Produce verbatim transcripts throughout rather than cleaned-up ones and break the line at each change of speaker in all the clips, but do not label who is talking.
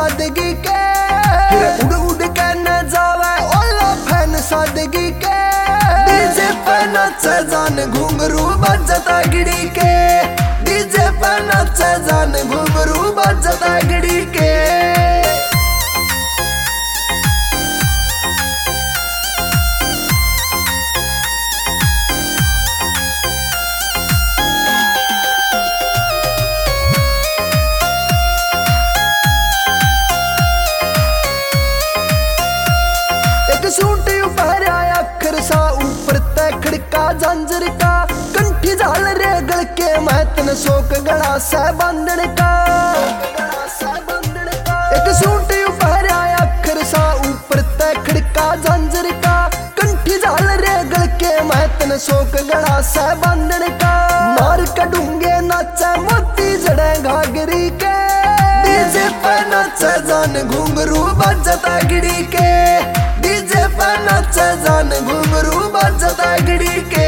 सादगी के, फिर उड़ उड़ के न जावे ओला फैन सादगी के। डीजे पे नाचे जान घुंघरू बजता गिड़ी के, डीजे पे नाचे जान घुंघरू बजता गिड़ी के। सूट पहरा अखर सा ऊपर तय खड़का जंजर का, कंठी झाल रे गल के महतन शोक गड़ा से बंधन का। एक सूट पहरा अखर सा ऊपर तय खड़का जंजर का, कंठी झाल रे गल के महतन शोक गड़ा से बंधन का। मार कड़ूंगे नाचे मोती जड़े घाघरी के, डीजे पे नाचे जान घुंघरू बजता गिड़ी के, डीजे पे नाचे जान घुंघरू बजता गिड़ी के।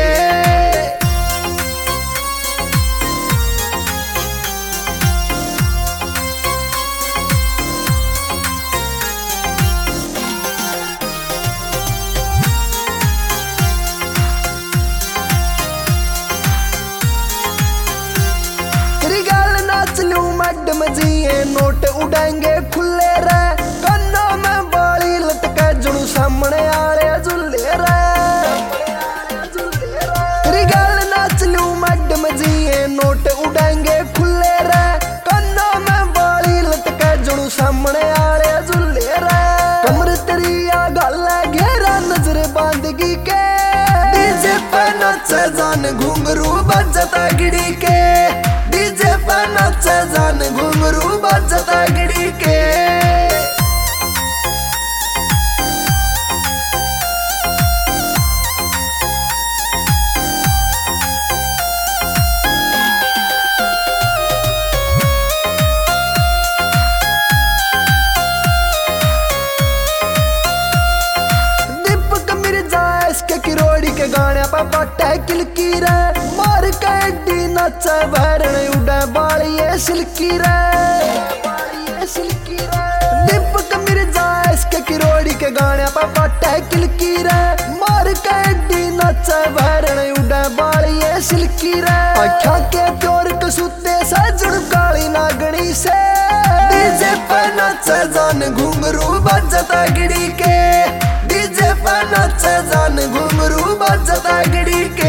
नाच लूं मैडम जी ये नोट उड़ेंगे खुले रे, कन्नों में बाली लटके जुड़ू सामने आले झूले रे। तेरी गल नाच लूं मैडम जी ये नोट उड़ेंगे खुले रे, कन्नों में बाली लटके जुड़ू सामने आले झूले रे। कमर तेरी आ गल घेरा नजर बांधगी के, डीजे पे नाचे जान घुंघरू बजता गिड़ी के, डीजे पे नाचे जान घुंघरू बजता गिड़ी के। दीपक मिर्जा इसके किरोड़ी के गाने पर पट्टे किलकी रे, मार के डी नाचे भरण उड़े बालिये सिल्की रे। दीपक मिर्जा इसके किरोड़ी के गाने पर पट्टे किलकी रे, मार के डी नाचे भरण उड़े बालिये सिल्की रे। आख्या के प्योर कसूते सजड़ काली नागणी से, डीजे पे नाचे जान घुंघरू बजता गिड़ी के, डीजे पे नाचे जान घुंघरू बजता गिड़ी के।